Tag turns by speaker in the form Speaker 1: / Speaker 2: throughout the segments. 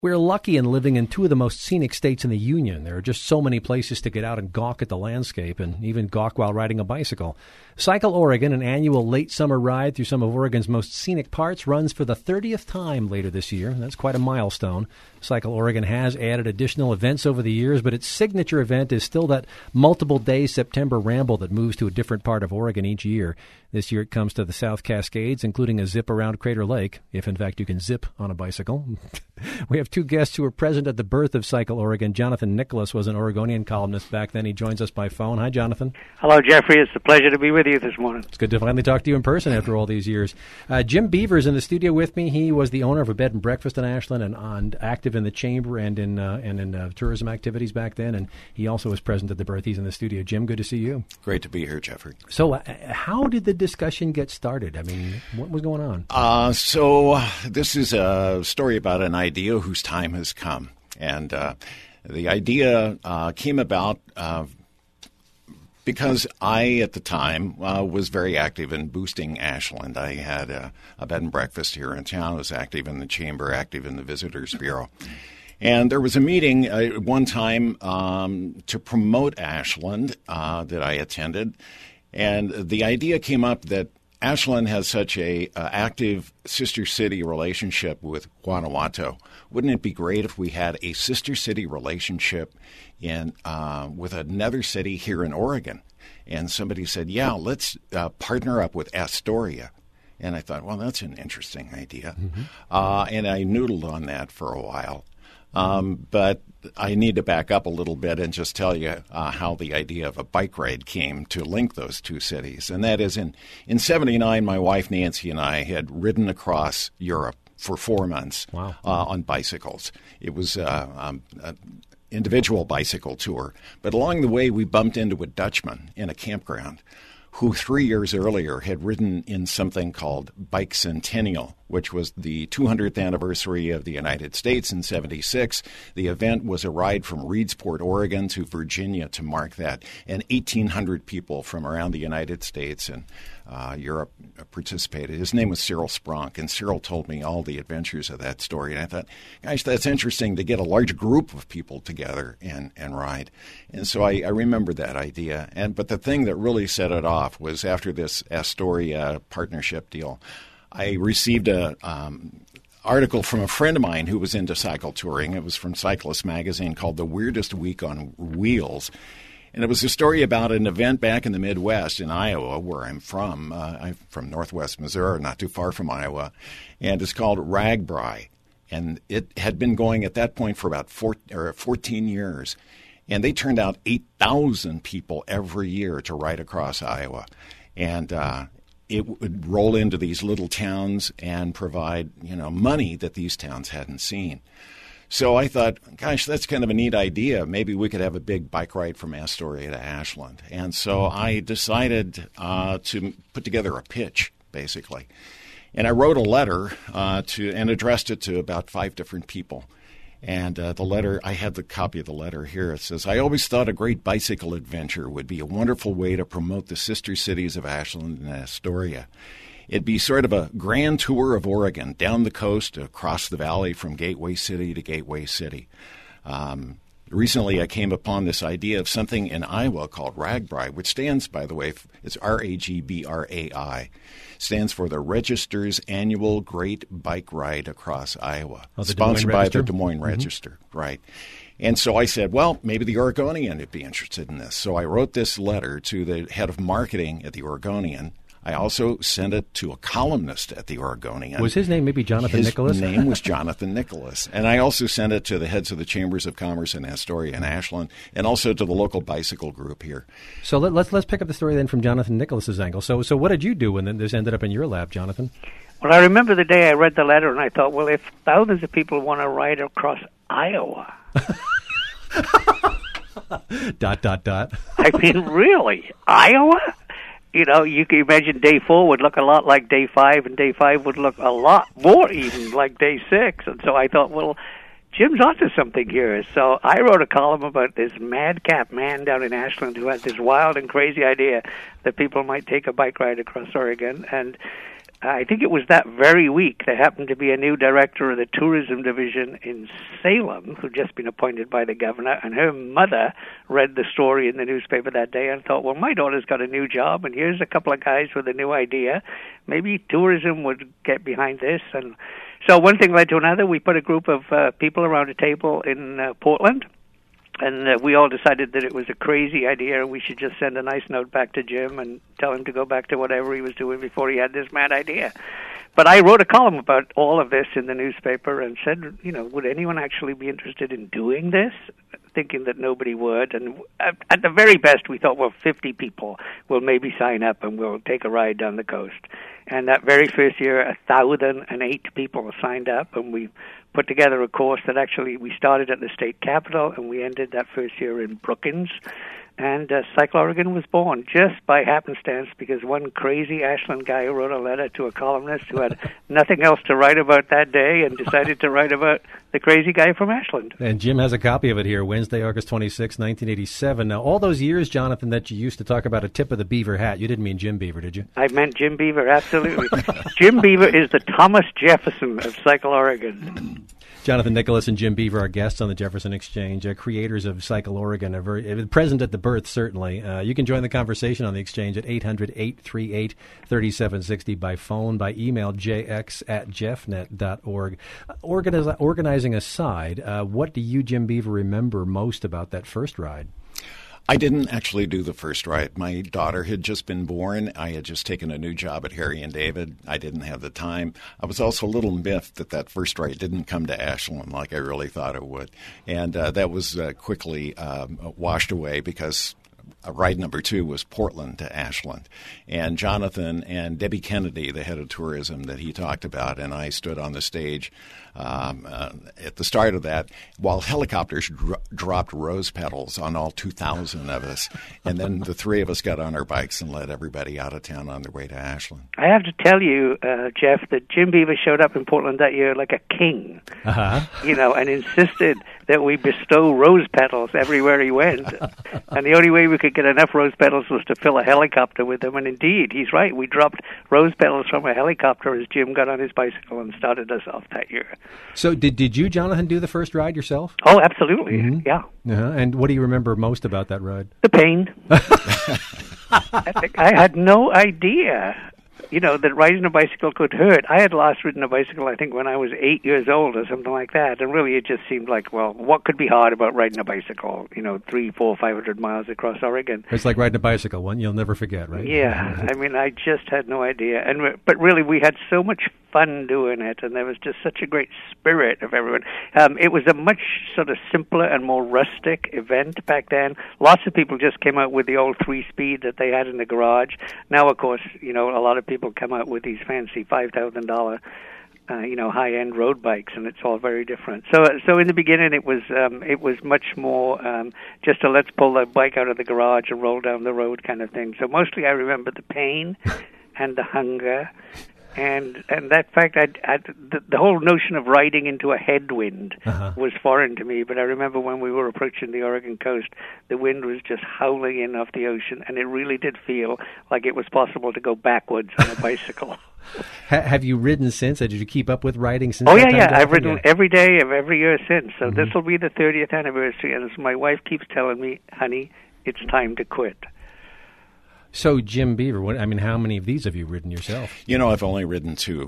Speaker 1: We're lucky in living in two of the most scenic states in the Union. There are just so many places to get out and gawk at the landscape and even gawk while riding a bicycle. Cycle Oregon, an annual late summer ride through some of Oregon's most scenic parts, runs for the 30th time later this year. That's quite a milestone. Cycle Oregon has added additional events over the years, but its signature event is still that multiple-day September ramble that moves to a different part of Oregon each year. This year it comes to the South Cascades, including a zip around Crater Lake, if in fact you can zip on a bicycle. We have two guests who were present at the birth of Cycle Oregon. Jonathan Nicholas was an Oregonian columnist back then. He joins us by phone. Hi, Jonathan.
Speaker 2: Hello, Jeffrey. It's a pleasure to be with you this morning.
Speaker 1: It's good to finally talk to you in person after all these years. Jim Beaver's in the studio with me. He was the owner of a bed and breakfast in Ashland and active in the chamber and in tourism activities back then. And he also was present at the birth. He's in the studio. Jim, good to see you.
Speaker 3: Great to be here, Jeffrey.
Speaker 1: So how did the discussion get started? I mean, what was going on?
Speaker 3: So this is a story about an idea whose time has come. And the idea came about because I, at the time, was very active in boosting Ashland. I had a bed and breakfast here in town. I was active in the chamber, active in the Visitors Bureau. And there was a meeting at one time to promote Ashland that I attended. And the idea came up that Ashland has such a active sister city relationship with Guanajuato. Wouldn't it be great if we had a sister city relationship with another city here in Oregon? And somebody said, yeah, let's partner up with Astoria. And I thought, well, that's an interesting idea. Mm-hmm. And I noodled on that for a while. But I need to back up a little bit and just tell you how the idea of a bike ride came to link those two cities. And that is in 79, my wife Nancy and I had ridden across Europe for 4 months.
Speaker 1: Wow.
Speaker 3: On bicycles. It was an individual bicycle tour. But along the way, we bumped into a Dutchman in a campground who 3 years earlier had ridden in something called Bike Centennial, which was the 200th anniversary of the United States in 76. The event was a ride from Reedsport, Oregon to Virginia to mark that. And 1,800 people from around the United States and Europe participated. His name was Cyril Spronk, and Cyril told me all the adventures of that story. And I thought, gosh, that's interesting to get a large group of people together and ride. And so I remember that idea. But the thing that really set it off was after this Astoria partnership deal, I received an article from a friend of mine who was into cycle touring. It was from Cyclist Magazine called The Weirdest Week on Wheels. And it was a story about an event back in the Midwest in Iowa, where I'm from. I'm from northwest Missouri, not too far from Iowa. And it's called RAGBRAI. And it had been going at that point for about 14 years. And they turned out 8,000 people every year to ride across Iowa. And it would roll into these little towns and provide, money that these towns hadn't seen. So I thought, gosh, that's kind of a neat idea. Maybe we could have a big bike ride from Astoria to Ashland. And so I decided to put together a pitch, basically. And I wrote a letter and addressed it to about 5 different people. And the letter, I have the copy of the letter here. It says, I always thought a great bicycle adventure would be a wonderful way to promote the sister cities of Ashland and Astoria. It'd be sort of a grand tour of Oregon, down the coast, across the valley from Gateway City to Gateway City. Recently, I came upon this idea of something in Iowa called RAGBRAI, which stands, by the way, it's RAGBRAI, stands for the Register's Annual Great Bike Ride Across Iowa, sponsored by the Des Moines Register, right. And so I said, well, maybe the Oregonian would be interested in this. So I wrote this letter to the head of marketing at the Oregonian. I also sent it to a columnist at the Oregonian.
Speaker 1: Was his name maybe Jonathan Nicholas?
Speaker 3: His name was Jonathan Nicholas. And I also sent it to the heads of the Chambers of Commerce in Astoria and Ashland, and also to the local bicycle group here.
Speaker 1: So let's pick up the story then from Jonathan Nicholas's angle. So what did you do when this ended up in your lap, Jonathan?
Speaker 2: Well, I remember the day I read the letter, and I thought, well, if thousands of people want to ride across Iowa... ... I mean, really? Iowa? You can imagine day 4 would look a lot like day 5, and day 5 would look a lot more even like day 6. And so I thought, well, Jim's onto something here. So I wrote a column about this madcap man down in Ashland who had this wild and crazy idea that people might take a bike ride across Oregon. And I think it was that very week, there happened to be a new director of the tourism division in Salem who'd just been appointed by the governor, and her mother read the story in the newspaper that day and thought, well, my daughter's got a new job, and here's a couple of guys with a new idea. Maybe tourism would get behind this. And so one thing led to another. We put a group of people around a table in Portland, and we all decided that it was a crazy idea and we should just send a nice note back to Jim and tell him to go back to whatever he was doing before he had this mad idea. But I wrote a column about all of this in the newspaper and said, would anyone actually be interested in doing this? Thinking that nobody would. And at the very best, we thought, well, 50 people will maybe sign up and we'll take a ride down the coast. And that very first year, 1,008 people signed up, and we put together a course that actually we started at the state capitol and we ended that first year in Brookings. And Cycle Oregon was born just by happenstance because one crazy Ashland guy wrote a letter to a columnist who had nothing else to write about that day and decided to write about the crazy guy from Ashland.
Speaker 1: And Jim has a copy of it here, Wednesday, August 26, 1987. Now, all those years, Jonathan, that you used to talk about a tip of the beaver hat, you didn't mean Jim Beaver, did you?
Speaker 2: I meant Jim Beaver, absolutely. Jim Beaver is the Thomas Jefferson of Cycle Oregon.
Speaker 1: Jonathan Nicholas and Jim Beaver are guests on the Jefferson Exchange, creators of Cycle Oregon, are very present at the birth, certainly. You can join the conversation on the Exchange at 800-838-3760 by phone, by email, jx@jeffnet.org. Organizing aside, what do you, Jim Beaver, remember most about that first ride?
Speaker 3: I didn't actually do the first ride. My daughter had just been born. I had just taken a new job at Harry and David. I didn't have the time. I was also a little miffed that first ride didn't come to Ashland like I really thought it would. And that was quickly washed away because ride number 2 was Portland to Ashland. And Jonathan and Debbie Kennedy, the head of tourism that he talked about, and I stood on the stage at the start of that while helicopters dropped rose petals on all 2,000 of us. And then the three of us got on our bikes and led everybody out of town on their way to Ashland.
Speaker 2: I have to tell you, Jeff, that Jim Beaver showed up in Portland that year like a king, and insisted that we bestow rose petals everywhere he went. And the only way we could get enough rose petals was to fill a helicopter with them. And indeed, he's right. We dropped rose petals from a helicopter as Jim got on his bicycle and started us off that year.
Speaker 1: So did you, Jonathan, do the first ride yourself?
Speaker 2: Oh, absolutely. Mm-hmm. Yeah.
Speaker 1: And what do you remember most about that ride?
Speaker 2: The pain. I think I had no idea, that riding a bicycle could hurt. I had last ridden a bicycle, I think, when I was 8 years old or something like that. And really it just seemed like, well, what could be hard about riding a bicycle, 300, 400, 500 miles across Oregon?
Speaker 1: It's like riding a bicycle, one you'll never forget, right?
Speaker 2: Yeah. I mean, I just had no idea. But really, we had so much fun doing it, and there was just such a great spirit of everyone. It was a much sort of simpler and more rustic event back then. Lots of people just came out with the old 3-speed that they had in the garage. Now, of course, a lot of people come out with these fancy $5,000 high-end road bikes, and it's all very different. So in the beginning, it was much more just a let's pull the bike out of the garage and roll down the road kind of thing. So mostly I remember the pain and the hunger. And that fact, the whole notion of riding into a headwind was foreign to me. But I remember when we were approaching the Oregon coast, the wind was just howling in off the ocean, and it really did feel like it was possible to go backwards on a bicycle.
Speaker 1: Have you ridden since? Did you keep up with riding since?
Speaker 2: Oh, yeah. I've ridden every day of every year since. So this will be the 30th anniversary, and as my wife keeps telling me, honey, it's time to quit.
Speaker 1: So, Jim Beaver, how many of these have you ridden yourself?
Speaker 3: I've only ridden 2.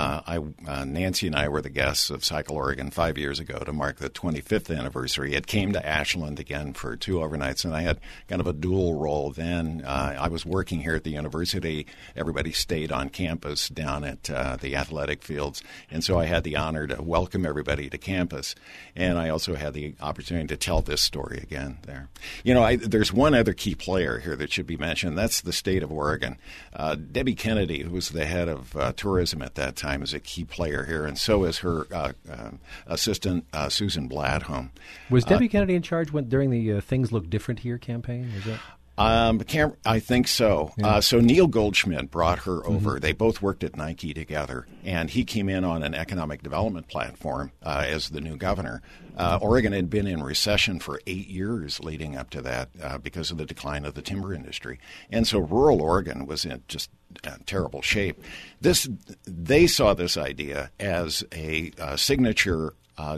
Speaker 3: Nancy and I were the guests of Cycle Oregon 5 years ago to mark the 25th anniversary. It came to Ashland again for 2 overnights, and I had kind of a dual role then. I was working here at the university. Everybody stayed on campus down at the athletic fields, and so I had the honor to welcome everybody to campus. And I also had the opportunity to tell this story again there. There's one other key player here that should be mentioned. That's the state of Oregon. Debbie Kennedy, who was the head of tourism at that time, is a key player here, and so is her assistant, Susan Bladholm.
Speaker 1: Was Debbie Kennedy in charge during the Things Look Different Here campaign? Was that?
Speaker 3: I think so.
Speaker 1: Yeah.
Speaker 3: So Neil Goldschmidt brought her over. They both worked at Nike together, and he came in on an economic development platform as the new governor. Oregon had been in recession for 8 years leading up to that because of the decline of the timber industry. And so rural Oregon was in just terrible shape. They saw this idea as a signature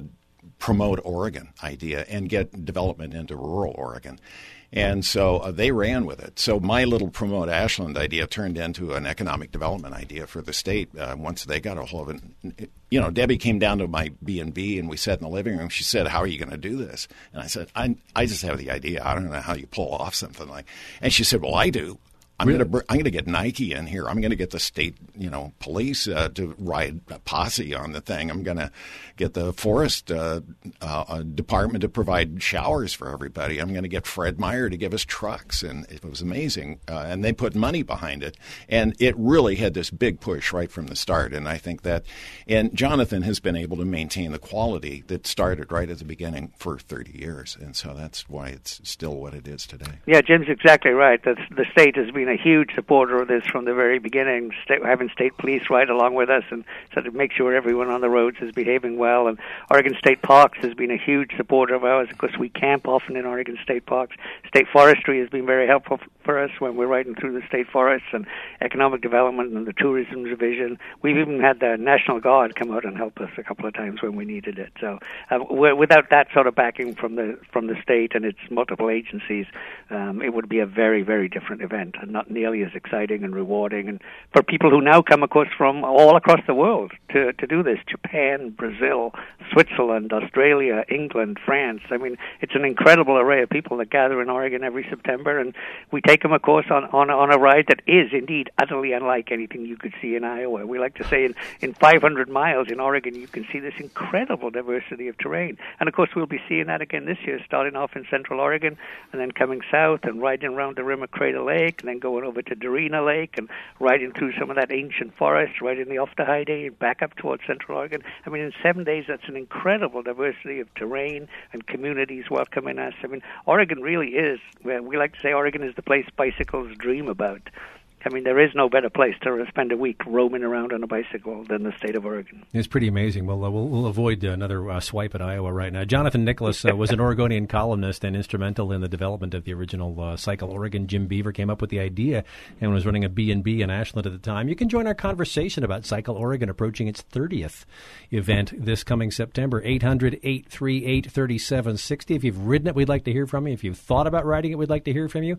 Speaker 3: promote Oregon idea and get development into rural Oregon. And so they ran with it. So my little promote Ashland idea turned into an economic development idea for the state once they got a hold of it. You know, Debbie came down to my B&B and we sat in the living room. She said, "How are you going to do this?" And I said, I just have the idea. I don't know how you pull off something like. And she said, "Well, I do. I'm going to get Nike in here. I'm going to get the state, police to ride a posse on the thing. I'm going to get the forest department to provide showers for everybody. I'm going to get Fred Meyer to give us trucks." And it was amazing. And they put money behind it. And it really had this big push right from the start. And I think that, and Jonathan has been able to maintain the quality that started right at the beginning for 30 years. And so that's why it's still what it is today.
Speaker 2: Yeah, Jim's exactly right. The state has been a huge supporter of this from the very beginning, having state police right along with us and sort of make sure everyone on the roads is behaving well. And Oregon State Parks has been a huge supporter of ours. Of course, we camp often in Oregon State Parks. State Forestry has been very helpful for us when we're riding through the state forests, and economic development and the tourism division. We've even had the National Guard come out and help us a couple of times when we needed it. So without that sort of backing from the state and its multiple agencies, it would be a very, very different event and not nearly as exciting and rewarding. And for people who now come, of course, from all across the world to do this, Japan, Brazil, Switzerland, Australia, England, France. I mean, it's an incredible array of people that gather in Oregon every September, and we take them, of course, on a ride that is indeed utterly unlike anything you could see in Iowa. We like to say in 500 miles in Oregon, you can see this incredible diversity of terrain. And, of course, we'll be seeing that again this year, starting off in Central Oregon and then coming south and riding around the rim of Crater Lake and then going over to Darina Lake and riding through some of that ancient forest, riding the Oftahide and back up towards Central Oregon. I mean, in 7 days, that's an incredible diversity of terrain and communities welcoming us. I mean, Oregon really is, we like to say Oregon is the place bicycles dream about. I mean, there is no better place to spend a week roaming around on a bicycle than the state of Oregon.
Speaker 1: It's pretty amazing. Well, we'll avoid another swipe at Iowa right now. Jonathan Nicholas was an Oregonian columnist and instrumental in the development of the original Cycle Oregon. Jim Beaver came up with the idea and was running a B&B in Ashland at the time. You can join our conversation about Cycle Oregon approaching its 30th event this coming September. 800-838-3760. If you've ridden it, we'd like to hear from you. If you've thought about riding it, we'd like to hear from you.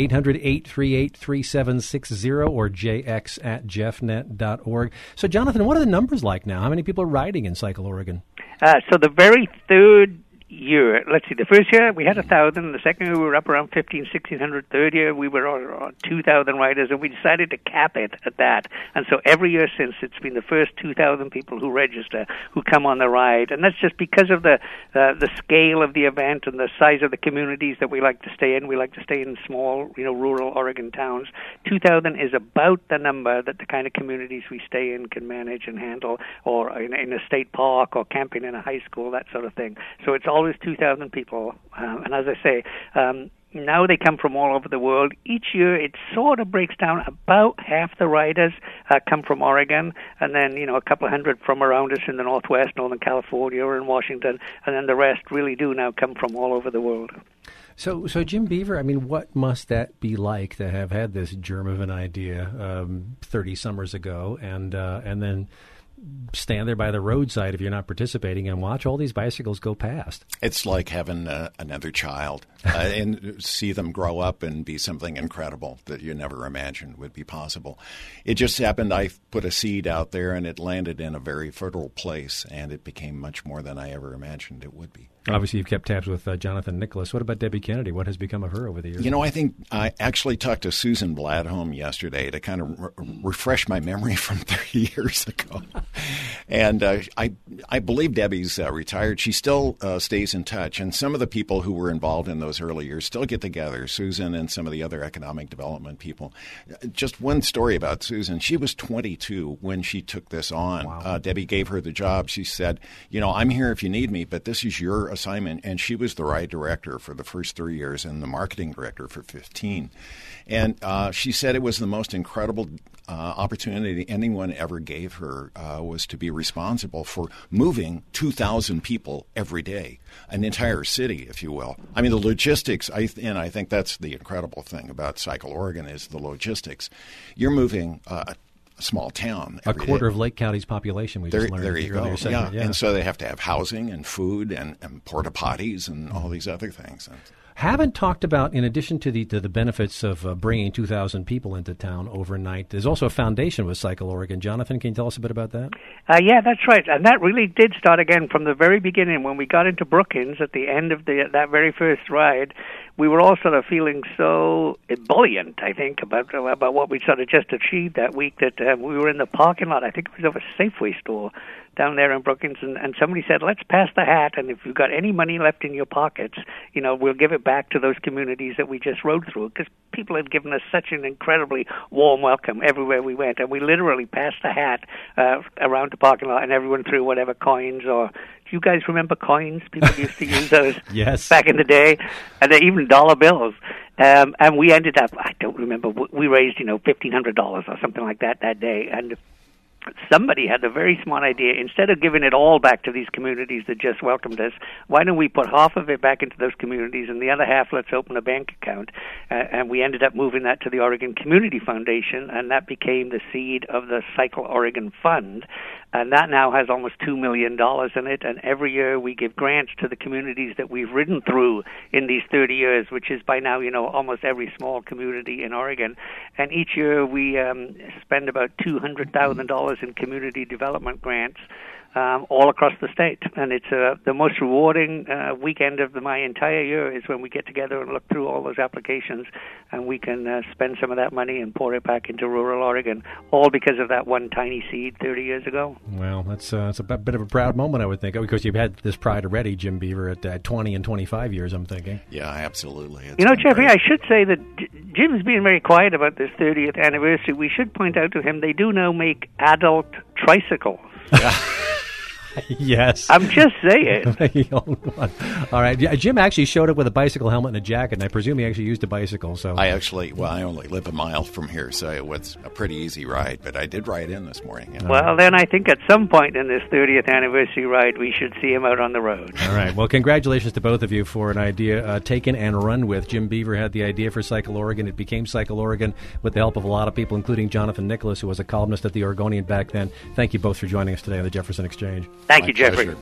Speaker 1: 800-838-3760. Or jx@jeffnet.org. So, Jonathan, what are the numbers like now? How many people are riding in Cycle Oregon?
Speaker 2: So the very third year, let's see, the first year we had 1,000, the second year we were up around 1,600, third year we were on 2,000 riders, and we decided to cap it at that. And so every year since, it's been the first 2,000 people who register, who come on the ride, and that's just because of the scale of the event and the size of the communities that we like to stay in. We like to stay in small, rural Oregon towns. 2,000 is about the number that the kind of communities we stay in can manage and handle, or in a state park, or camping in a high school, that sort of thing. So it's always 2,000 people, and as I say, now they come from all over the world. Each year it sort of breaks down. About half the riders come from Oregon, and then a couple of hundred from around us in the Northwest, Northern California or in Washington, and then the rest really do now come from all over the world.
Speaker 1: So Jim Beaver, I mean, what must that be like to have had this germ of an idea 30 summers ago, and then stand there by the roadside if you're not participating and watch all these bicycles go past?
Speaker 3: It's like having another child and see them grow up and be something incredible that you never imagined would be possible. It just happened. I put a seed out there and it landed in a very fertile place, and it became much more than I ever imagined it would be.
Speaker 1: Obviously, you've kept tabs with Jonathan Nicholas. What about Debbie Kennedy? What has become of her over the years?
Speaker 3: I think I actually talked to Susan Bladholm yesterday to kind of refresh my memory from 30 years ago. And I believe Debbie's retired. She still stays in touch. And some of the people who were involved in those early years still get together, Susan and some of the other economic development people. Just one story about Susan. She was 22 when she took this on.
Speaker 1: Wow.
Speaker 3: Debbie gave her the job. She said, I'm here if you need me, but this is your assignment. And she was the RIDE director for the first 3 years and the marketing director for 15. And she said it was the most incredible opportunity anyone ever gave her was to be responsible for moving 2,000 people every day, an entire city, if you will. I mean, the logistics, I think that's the incredible thing about Cycle Oregon is the logistics. You're moving a small town every
Speaker 1: A quarter
Speaker 3: day.
Speaker 1: of Lake County's population, we just learned.
Speaker 3: There you go.
Speaker 1: Yeah.
Speaker 3: And so they have to have housing and food and porta potties and all these other things.
Speaker 1: Haven't talked about, in addition to the benefits of bringing 2,000 people into town overnight, there's also a foundation with Cycle Oregon. Jonathan, can you tell us a bit about that?
Speaker 2: Yeah, that's right. And that really did start again from the very beginning. When we got into Brookings at the end of that very first ride, we were all sort of feeling so ebullient, I think, about what we sort of just achieved that week that we were in the parking lot. I think it was of a Safeway store down there in Brookings, and somebody said, let's pass the hat, and if you've got any money left in your pockets, we'll give it back to those communities that we just rode through, because people had given us such an incredibly warm welcome everywhere we went, and we literally passed the hat around the parking lot, and everyone threw whatever coins or... Do you guys remember coins? People used to use those
Speaker 1: Yes.
Speaker 2: back in the day, and even dollar bills. And we ended up, I don't remember, we raised, $1,500 or something like that day, and somebody had the very smart idea, instead of giving it all back to these communities that just welcomed us, why don't we put half of it back into those communities and the other half let's open a bank account? And we ended up moving that to the Oregon Community Foundation, and that became the seed of the Cycle Oregon Fund. And that now has almost $2 million in it, and every year we give grants to the communities that we've ridden through in these 30 years, which is by now, almost every small community in Oregon. And each year we spend about $200,000 in community development grants all across the state. And it's the most rewarding weekend of my entire year is when we get together and look through all those applications, and we can spend some of that money and pour it back into rural Oregon, all because of that one tiny seed 30 years ago.
Speaker 1: Well, that's a bit of a proud moment, I would think, because you've had this pride already, Jim Beaver, at 20 and 25 years, I'm thinking.
Speaker 3: Yeah, absolutely.
Speaker 2: Jeffrey, I should say that Jim's being very quiet about this 30th anniversary. We should point out to him they do now make adult tricycles.
Speaker 3: Yeah.
Speaker 1: Yes.
Speaker 2: I'm just saying.
Speaker 1: All right. Jim actually showed up with a bicycle helmet and a jacket, and I presume he actually used a bicycle. So
Speaker 3: I only live a mile from here, so it was a pretty easy ride, but I did ride in this morning. Yeah.
Speaker 2: Well, then I think at some point in this 30th anniversary ride, we should see him out on the road.
Speaker 1: All right. Well, congratulations to both of you for an idea taken and run with. Jim Beaver had the idea for Cycle Oregon. It became Cycle Oregon with the help of a lot of people, including Jonathan Nicholas, who was a columnist at the Oregonian back then. Thank you both for joining us today on the Jefferson Exchange.
Speaker 2: Thank you, Jeffrey.
Speaker 3: Pleasure.